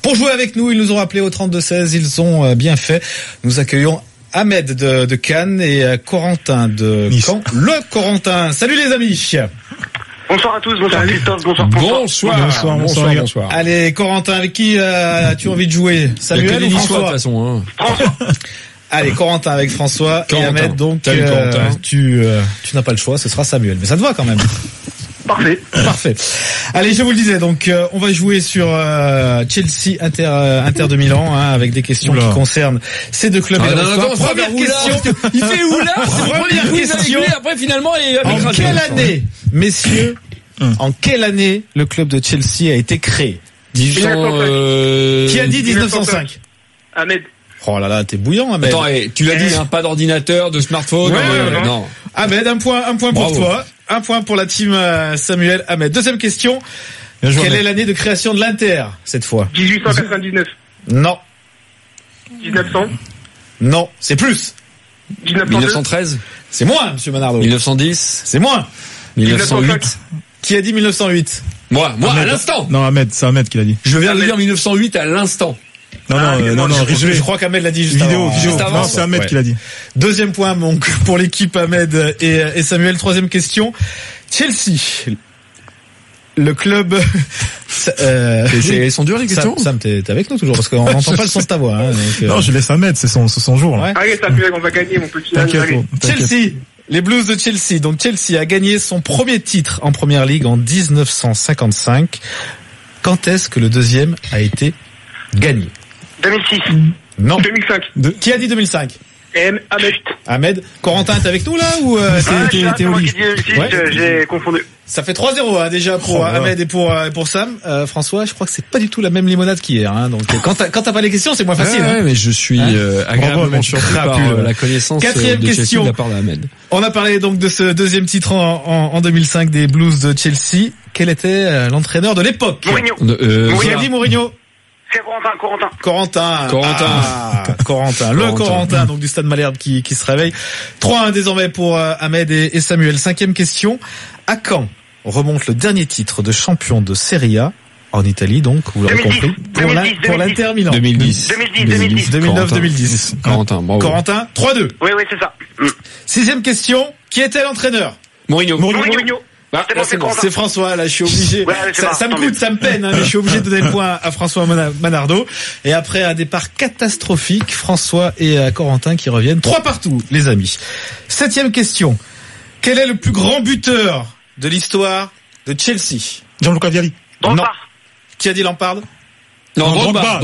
Pour jouer avec nous, ils nous ont appelé au 32-16, ils ont bien fait. Nous accueillons Ahmed de Cannes et Corentin de Caen. Le Corentin. Salut les amis. Bonsoir à tous, bonsoir Christophe, bonsoir François. Bonsoir. Allez Corentin, avec qui as-tu envie de jouer? Samuel ou François de toute façon. François. Allez, Corentin avec François Corentin. et Ahmed. Donc tu n'as pas le choix, ce sera Samuel. Mais ça te va quand même. Parfait. Allez, je vous le disais, donc on va jouer sur Chelsea Inter de Milan avec des questions qui concernent ces deux clubs. Première question. Il fait où là? Première question. Après finalement, en quelle année, messieurs, en quelle année le club de Chelsea a été créé? 1800. Qui a dit 1905? Ahmed. Oh là là, t'es bouillant, Ahmed. Attends, tu l'as dit, pas d'ordinateur, de smartphone. Non. Ahmed, un point pour toi. Un point pour la team Samuel. Ahmed. Deuxième question. Quelle est l'année de création de l'Inter, cette fois? 1899. Non. 1900. Non, c'est plus. 1913. C'est moins, monsieur Manardo. 1910. C'est moins. 1908. Qui a dit 1908? Moi, à l'instant. Non, Ahmed, c'est Ahmed qui l'a dit. Je viens de dire 1908 à l'instant. Non, je crois qu'Ahmed l'a dit juste avant. Non, c'est Ahmed qui l'a dit. Deuxième point, donc, pour l'équipe Ahmed et Samuel. Troisième question. Chelsea. Le club, Ils sont durs les questions. Sam, t'es avec nous toujours, parce qu'on n'entend pas le son de ta voix, Non, je laisse Ahmed, c'est son jour, là. Ouais. Allez, Samuel, on va gagner, mon petit. Chelsea. Les Blues de Chelsea. Donc, Chelsea a gagné son premier titre en Première Ligue en 1955. Quand est-ce que le deuxième a été gagné? 2006. Non. 2005. Qui a dit 2005? Ahmed. Corentin, t'es avec nous là ou t'es au lit? J'ai confondu. Ça fait 3-0 déjà pour Ahmed et pour Sam. François, je crois que c'est pas du tout la même limonade qu'hier. Donc quand t'as pas les questions, c'est moins facile. Ouais, mais je suis agréablement surpris par la connaissance Quatrième de question. Chelsea de la part d'Ahmed. On a parlé donc de ce deuxième titre en 2005 des Blues de Chelsea. Quel était l'entraîneur de l'époque? Mourinho. Qui a dit Mourinho? C'est Corentin. Corentin, donc du Stade Malherbe qui se réveille. 3-1 désormais pour Ahmed et Samuel. Cinquième question. À quand remonte le dernier titre de champion de Serie A en Italie, donc, vous l'aurez compris, pour l'Inter Milan? 2009-2010. Corentin, bravo. Corentin, 3-2. Oui, c'est ça. Sixième question. Qui était l'entraîneur? Mourinho. C'est François, là, je suis obligé. Ouais, ça me coûte, ça me peine, mais je suis obligé de donner le point à François Manardo. Et après un départ catastrophique, François et Corentin qui reviennent 3-3, les amis. Septième question. Quel est le plus grand buteur de l'histoire de Chelsea? Gianluca Vialli. Non. Qui a dit Lampard? Non, Drogba.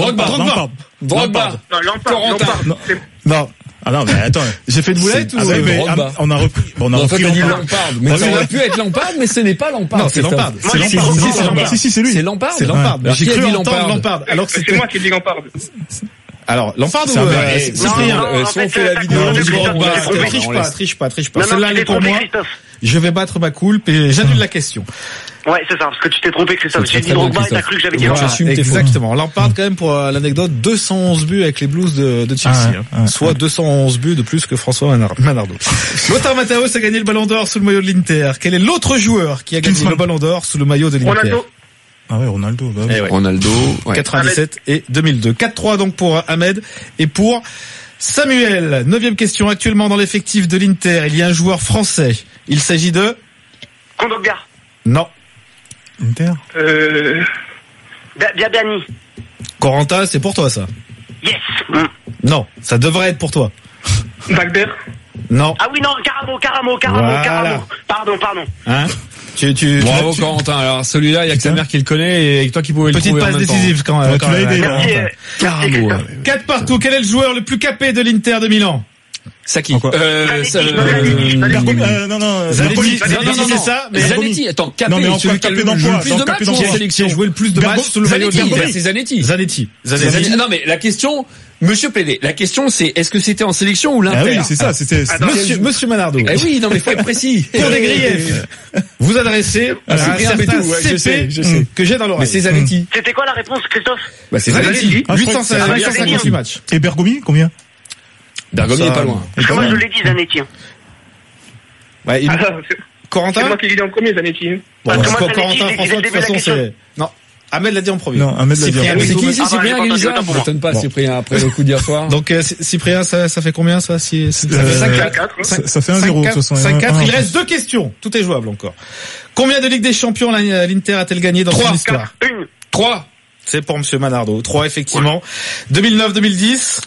Non, Lampard. Non. Ah non, mais attends. J'ai fait une boulette ou on a repris. On a dit Lampard. Mais ça aurait pu être Lampard, mais ce n'est pas Lampard. Non, c'est Lampard. Si, c'est lui. C'est Lampard. C'est Lampard. J'ai Qui a cru dit Lampard. Alors que C'est moi qui ai dit Lampard. Alors, Lampard ou Cyprien, si on fait la vidéo, triche pas. Celle-là, elle est pour moi. Je vais battre ma coulpe et j'annule la question. Ouais, c'est ça, parce que tu t'es trompé, Christophe. J'ai dit Drogba et t'as cru que j'avais dit Lampard. Exactement. Lampard, quand même, pour l'anecdote, 211 buts avec les Blues de Chelsea. Soit 211 buts de plus que François Manardo. Lothar Matthäus a gagné le Ballon d'Or sous le maillot de l'Inter. Quel est l'autre joueur qui a gagné le Ballon d'Or sous le maillot de l'Inter? Ronaldo. Ah ouais, Ronaldo. Bah oui. Ronaldo. 97 et 2002. 4-3 donc pour Ahmed et pour Samuel. 9e question. Actuellement dans l'effectif de l'Inter, il y a un joueur français. Il s'agit de... Kondogbia. Non. Inter. Biabiani. Corentin, c'est pour toi ça? Yes. Non, ça devrait être pour toi. Bagber. Non. Ah oui, non, Caramo. Voilà. Pardon. Hein? Bravo Corentin. Alors celui-là, il y a que sa mère qui le connaît et toi qui pouvais le petite trouver passe en même décisive quand même. Tu l'as aidé, là. Caramo. 4-4. Quel est le joueur le plus capé de l'Inter de Milan? Saki. Non. Zanetti, c'est ça, mais Zanetti, attends, capé, non, mais celui qui a le plus de matchs en sélection. Qui a joué le plus de matchs sous le maillot de l'Inter. C'est Zanetti. Zanetti. Non, mais la question, Monsieur Pédé, la question c'est, est-ce que c'était en sélection ou l'Inter? Ah oui, c'est ça, c'était... Monsieur Manardo. Eh oui, non, mais faut être précis. Pour des griefs, vous adressez à un certain CP que j'ai dans l'oreille. Mais c'est Zanetti. C'était quoi la réponse, Christophe? Bah, c'est Zanetti. 858 matchs. Et Bergomi, combien? Bergomi est pas loin. Parce que moi, je l'ai dit, Zanetti. Ouais, Corentin? C'est moi qui l'ai dit en premier, Zanetti. Bon, Corentin, François, de toute façon, c'est... Non. Ahmed l'a dit en premier. Non, Ahmed l'a dit en Cyprien, premier. C'est qui ici, Ah, Cyprien bah, Guilza? j'ai pas Ça m'étonne pas, Bon. Cyprien, après le coup d'hier soir. Donc Cyprien, ça fait combien ça? Ça fait 5-4. Ça fait 1-0 de toute façon. 5-4. Il reste 2 questions. Tout est jouable encore. Combien de Ligue des Champions l'Inter a-t-elle gagné dans son histoire? 3. C'est pour Monsieur Manardo. 3 effectivement. 2009-2010.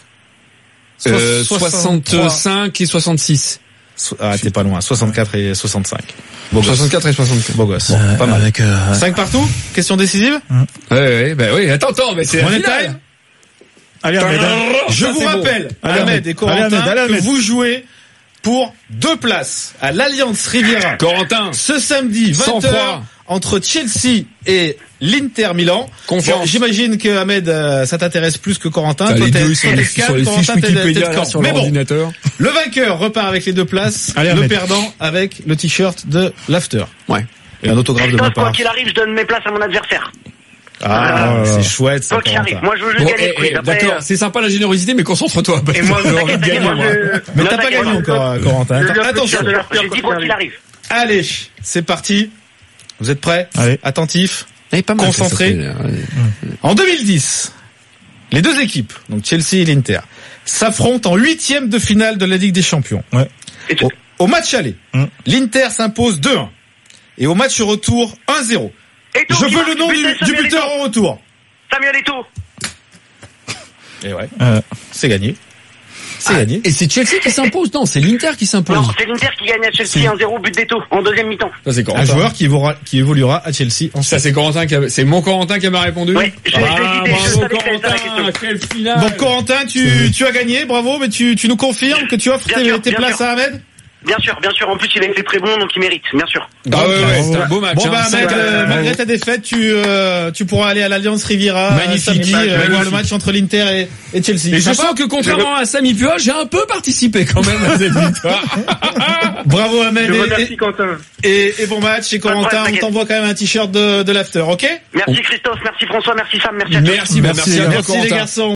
65 et 66. Ah, t'es pas loin. 64 et 65. Beau gosse. 64 et 65. Beau gosse. Pas mal. 5 partout. Question décisive. Oui, attends, mais c'est Money la finale. time. Allez, Ahmed. Je Ça, vous c'est rappelle, bon. Allez, Ahmed et Ahmed. Corentin, Allez, Ahmed. que vous jouez pour 2 places à l'Alliance Riviera. Corentin. Ce samedi, Sans 20h, froid. entre Chelsea et l'Inter Milan. Confiance. Bon, j'imagine que Ahmed, ça t'intéresse plus que Corentin. T'as Toi, les t'es deux, ils sont t'es de sur Cannes, les Corentin, fiches t'es de Wikipédia, Caen. là, sur Mais bon, l'ordinateur. le vainqueur repart avec les 2 places. Allez, le Ahmed. perdant avec le t-shirt de l'After. Ouais. Et un autographe de ma Christophe, quoi part. qu'il arrive, je donne mes places à mon adversaire. Ah, c'est chouette, ça, Quoi qu'il arrive. Corentin. Moi, je veux juste Bon, gagner le quiz. Après, d'accord, c'est sympa la générosité, mais concentre-toi. Parce Et que moi, j'ai envie de t'inquiète, gagner, moi, moi. Mais t'as pas gagné encore, Corentin. Attention. J'ai dit quoi qu'il arrive. Allez, c'est parti. Vous êtes prêts? Allez. Attentifs. Pas mal, Concentré. ça s'appelle, En 2010, les 2 équipes, donc Chelsea et l'Inter, s'affrontent en 8e de finale de la Ligue des Champions. Ouais. Et tu- Au match aller, l'Inter s'impose 2-1. Et au match retour, 1-0. Eto'o, Je qui veux marque, le nom buteur, du Samuel buteur Eto'o. en retour. Samuel Eto'o. Et ouais, Euh, c'est gagné. C'est gagné. Et c'est Chelsea qui s'impose? Non, c'est l'Inter qui s'impose. Non, c'est l'Inter qui gagne à Chelsea 1-0, but d'Eto'o, en deuxième mi-temps. Ça, c'est Un Corentin. joueur qui évoluera à Chelsea Ça, ensuite. c'est Corentin c'est mon Corentin qui m'a répondu. Oui, je l'ai dit, je bravo, savais que c'était ça, la Corentin. question. Quelle finale. Bon, Corentin, tu as gagné, bravo, mais tu nous confirmes que tu offres Bien sûr, tes bien places sûr. à Ahmed? Bien sûr. En plus, il a été très bon, donc il mérite, bien sûr. Ah ouais, c'est un beau match. Bon, bah, hein. Ahmed, C'est- malgré ta défaite, tu pourras aller à l'Alliance Riviera Magnifique, samedi, magnifique. voir le match entre l'Inter et Chelsea. Et je Sympa. sens que contrairement à Samy Pua, j'ai un peu participé quand même à cette victoire. Bravo Ahmed Je remercie Quentin. et bon match. Et Corentin, on t'inquiète. t'envoie quand même un t-shirt de l'After, ok? Merci Christophe, merci François, merci Sam, merci à tous. Merci, merci à toi, Merci les Corentin. garçons.